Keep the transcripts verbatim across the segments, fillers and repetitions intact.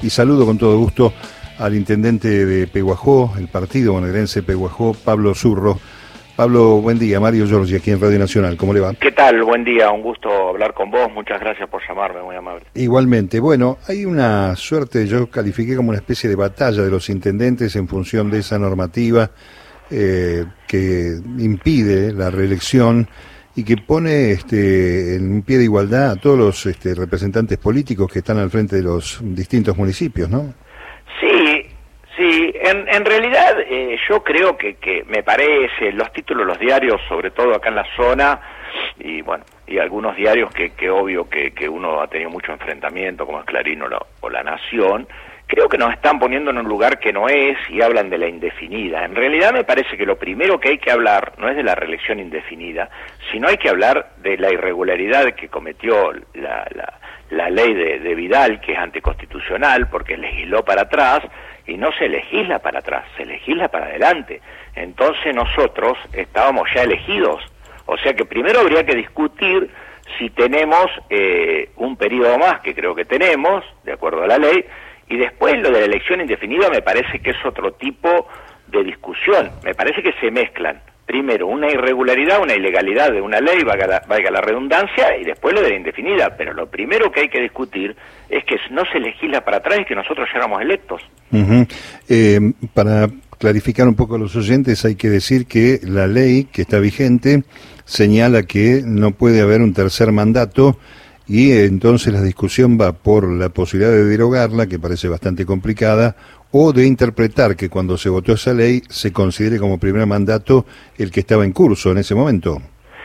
y saludo con todo gusto al intendente de Pehuajó, el partido bonaerense Pehuajó, Pablo Zurro. Pablo, buen día. Mario Giorgi, aquí en Radio Nacional. ¿Cómo le va? ¿Qué tal? Buen día. Un gusto hablar con vos. Muchas gracias por llamarme, muy amable. Igualmente. Bueno, hay una suerte, yo califiqué como una especie de batalla de los intendentes en función de esa normativa eh, que impide la reelección y que pone este, en un pie de igualdad a todos los este, representantes políticos que están al frente de los distintos municipios, ¿no? Sí, sí. En, en realidad eh, yo creo que, que me parece, los títulos, los diarios, sobre todo acá en la zona, y bueno, y algunos diarios que, que obvio que, que uno ha tenido mucho enfrentamiento, como es Clarín o la, o la Nación, creo que nos están poniendo en un lugar que no es y hablan de la indefinida. En realidad me parece que lo primero que hay que hablar no es de la reelección indefinida, sino hay que hablar de la irregularidad que cometió la, la, la ley de, de Vidal, que es anticonstitucional, porque legisló para atrás, y no se legisla para atrás, se legisla para adelante. Entonces nosotros estábamos ya elegidos, o sea que primero habría que discutir si tenemos eh, un periodo más, que creo que tenemos, de acuerdo a la ley, y después lo de la elección indefinida me parece que es otro tipo de discusión. Me parece que se mezclan. Primero, una irregularidad, una ilegalidad de una ley, valga la, valga la redundancia, y después lo de la indefinida. Pero lo primero que hay que discutir es que no se legisla para atrás y que nosotros ya éramos electos. Uh-huh. eh, para clarificar un poco a los oyentes, hay que decir que la ley que está vigente señala que no puede haber un tercer mandato, y entonces la discusión va por la posibilidad de derogarla, que parece bastante complicada, o de interpretar que cuando se votó esa ley se considere como primer mandato el que estaba en curso en ese momento.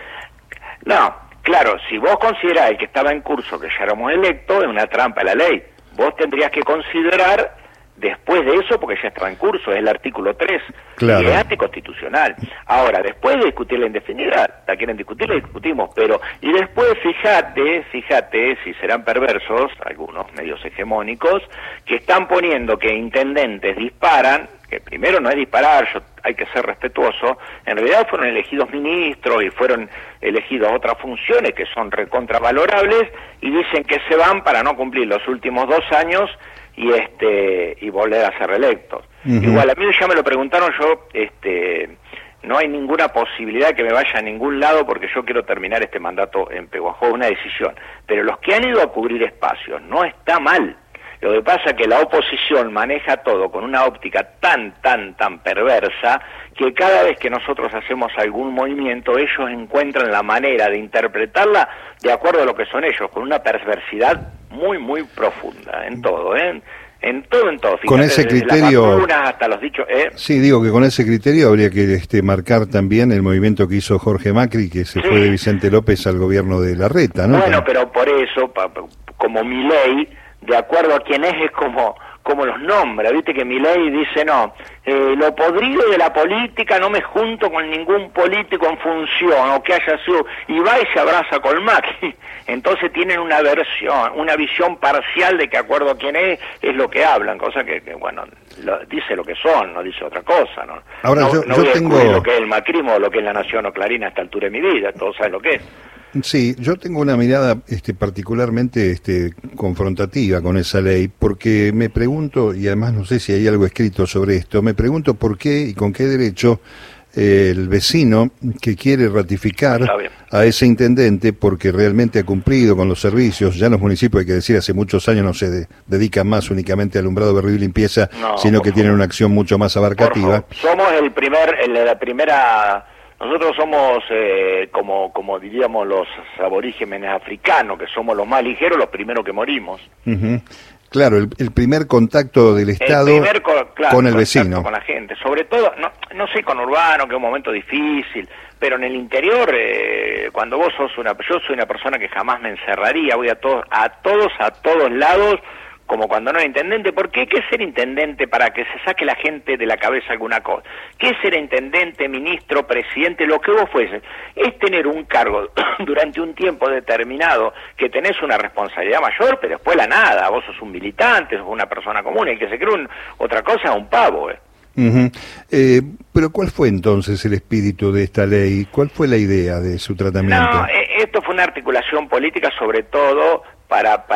No, claro, si vos considerás el que estaba en curso que ya éramos electos, es una trampa la ley. Vos tendrías que considerar después de eso, porque ya estaba en curso, es el artículo tres, claro. Y es anticonstitucional. Ahora, después de discutir la indefinida, la quieren discutir, la discutimos, pero, y después fíjate, fíjate si serán perversos, algunos medios hegemónicos, que están poniendo que intendentes disparan, que primero no es disparar, yo, hay que ser respetuoso, en realidad fueron elegidos ministros y fueron elegidos otras funciones que son recontravalorables, y dicen que se van para no cumplir los últimos dos años y este y volver a ser reelectos. Uh-huh. Igual a mí ya me lo preguntaron, yo este no hay ninguna posibilidad de que me vaya a ningún lado porque yo quiero terminar este mandato en Pehuajó, una decisión. Pero los que han ido a cubrir espacios no está mal. Lo que pasa es que la oposición maneja todo con una óptica tan, tan, tan perversa que cada vez que nosotros hacemos algún movimiento, ellos encuentran la manera de interpretarla de acuerdo a lo que son ellos, con una perversidad muy, muy profunda en todo, ¿eh? En, en todo, en todo. Fíjate, con ese criterio, las vacunas hasta los dichos, ¿eh? Sí, digo que con ese criterio habría que este, marcar también el movimiento que hizo Jorge Macri, que se sí. fue de Vicente López al gobierno de Larreta, ¿no? Bueno, pero por eso, pa, pa, como Milei, de acuerdo a quién es, es como, como los nombra, viste que Milei dice, no, eh, lo podrido de la política, no me junto con ningún político en función, o que haya sido, y va y se abraza con Macri. Entonces tienen una versión, una visión parcial de que, acuerdo a quién es, es lo que hablan, cosa que, que bueno, lo, dice lo que son, no dice otra cosa, ¿no? Ahora, no, yo, no yo voy a tengo... lo que es el macrismo o lo que es la Nación o Clarín a esta altura de mi vida, todos saben lo que es. Sí, yo tengo una mirada este, particularmente este, confrontativa con esa ley, porque me pregunto, y además no sé si hay algo escrito sobre esto, me pregunto por qué y con qué derecho eh, el vecino que quiere ratificar a ese intendente, porque realmente ha cumplido con los servicios, ya en los municipios, hay que decir, hace muchos años no se de, dedican más únicamente a alumbrado, barrido y limpieza, no, sino que favor. tienen una acción mucho más abarcativa. Somos el primer, el, la primera... Nosotros somos, eh, como como diríamos los aborígenes africanos, que somos los más ligeros, los primeros que morimos. Uh-huh. Claro, el, el primer contacto del Estado el primer, claro, con el vecino. Con la gente, sobre todo, no, no sé con Urbano, que es un momento difícil, pero en el interior, eh, cuando vos sos una... Yo soy una persona que jamás me encerraría, voy a todos, a todos, a todos lados, como cuando no era intendente, porque ¿qué es ser intendente para que se saque la gente de la cabeza alguna cosa? ¿Qué es ser intendente, ministro, presidente, lo que vos fuese? Es tener un cargo durante un tiempo determinado, que tenés una responsabilidad mayor, pero después la nada, vos sos un militante, sos una persona común, el que se cree un, otra cosa es un pavo, ¿eh? Uh-huh. eh, pero ¿cuál fue entonces el espíritu de esta ley? ¿Cuál fue la idea de su tratamiento? No, esto fue una articulación política sobre todo para... para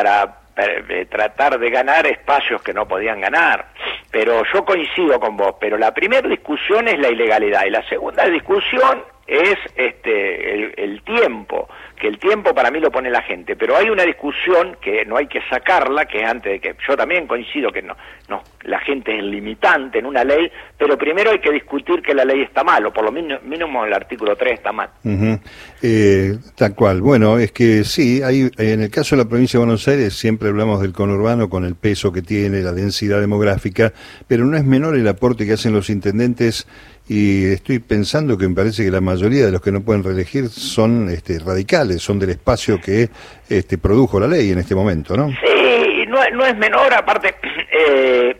eh, tratar de ganar espacios que no podían ganar. Pero yo coincido con vos, pero la primera discusión es la ilegalidad y la segunda discusión es este el, el tiempo, que el tiempo para mí lo pone la gente, pero hay una discusión que no hay que sacarla, que es antes de que, yo también coincido que no, no la gente es limitante en una ley, pero primero hay que discutir que la ley está mal, o por lo mínimo, mínimo el artículo tres está mal. Uh-huh. eh, tal cual, bueno, es que sí, hay, en el caso de la provincia de Buenos Aires siempre hablamos del conurbano con el peso que tiene, la densidad demográfica, pero no es menor el aporte que hacen los intendentes. Y estoy pensando que me parece que la mayoría de los que no pueden reelegir son este, radicales, son del espacio que este, produjo la ley en este momento, ¿no? Sí, no, no es menor, aparte, eh,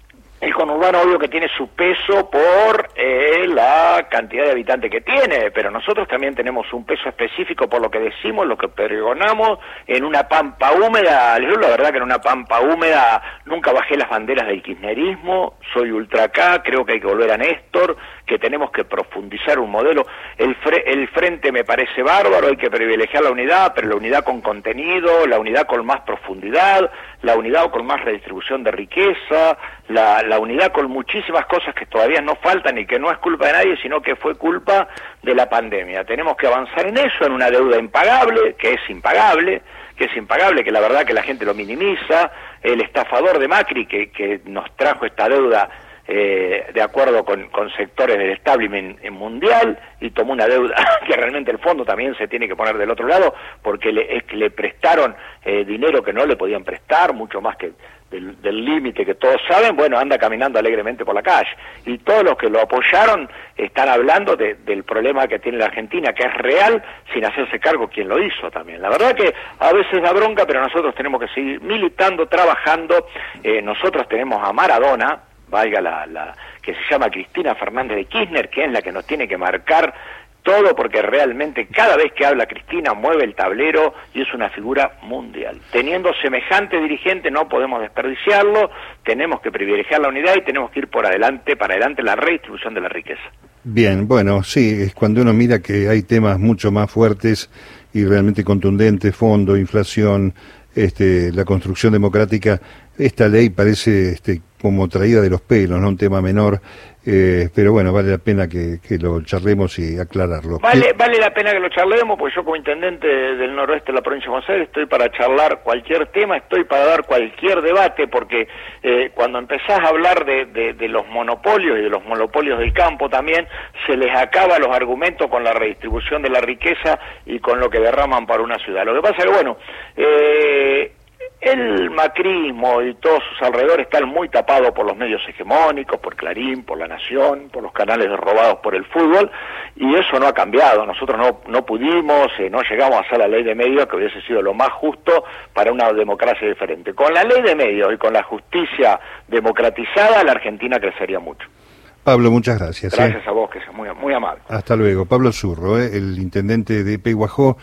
el conurbano obvio que tiene su peso por eh, la cantidad de habitantes que tiene, pero nosotros también tenemos un peso específico por lo que decimos, lo que pregonamos en una pampa húmeda. Yo la verdad que en una pampa húmeda nunca bajé las banderas del kirchnerismo, soy ultra acá, creo que hay que volver a Néstor, que tenemos que profundizar un modelo. El, fre el frente me parece bárbaro, hay que privilegiar la unidad, pero la unidad con contenido, la unidad con más profundidad, la unidad con más redistribución de riqueza, la, la unidad con muchísimas cosas que todavía no faltan y que no es culpa de nadie, sino que fue culpa de la pandemia. Tenemos que avanzar en eso, en una deuda impagable, que es impagable, que es impagable, que la verdad que la gente lo minimiza, el estafador de Macri que, que nos trajo esta deuda Eh, de acuerdo con, con sectores del establishment mundial y tomó una deuda que realmente el fondo también se tiene que poner del otro lado porque le, es que le prestaron eh, dinero que no le podían prestar, mucho más que del, del límite que todos saben. Bueno, anda caminando alegremente por la calle y todos los que lo apoyaron están hablando de, del problema que tiene la Argentina, que es real, sin hacerse cargo quien lo hizo también. La verdad que a veces da bronca, pero nosotros tenemos que seguir militando, trabajando. Eh, nosotros tenemos a Maradona, valga la, la que se llama Cristina Fernández de Kirchner, que es la que nos tiene que marcar todo, porque realmente cada vez que habla Cristina mueve el tablero y es una figura mundial. Teniendo semejante dirigente no podemos desperdiciarlo, tenemos que privilegiar la unidad y tenemos que ir por adelante, para adelante la redistribución de la riqueza. Bien, bueno, sí, es cuando uno mira que hay temas mucho más fuertes y realmente contundentes, fondo, inflación, este, la construcción democrática, esta ley parece este, como traída de los pelos, no un tema menor, eh, pero bueno, vale la pena que, que lo charlemos y aclararlo. Vale, vale la pena que lo charlemos, porque yo como intendente del noroeste de la provincia de Buenos Aires estoy para charlar cualquier tema, estoy para dar cualquier debate, porque eh, cuando empezás a hablar de, de, de los monopolios y de los monopolios del campo también, se les acaba los argumentos con la redistribución de la riqueza y con lo que derraman para una ciudad. Lo que pasa es que, bueno, eh, el macrismo y todos sus alrededores están muy tapados por los medios hegemónicos, por Clarín, por La Nación, por los canales robados por el fútbol, y eso no ha cambiado. Nosotros no, no pudimos, eh, no llegamos a hacer la ley de medios, que hubiese sido lo más justo para una democracia diferente. Con la ley de medios y con la justicia democratizada, la Argentina crecería mucho. Pablo, muchas gracias. Gracias eh. a vos, que sos muy, muy amable. Hasta luego. Pablo Zurro, eh, el intendente de Pehuajó.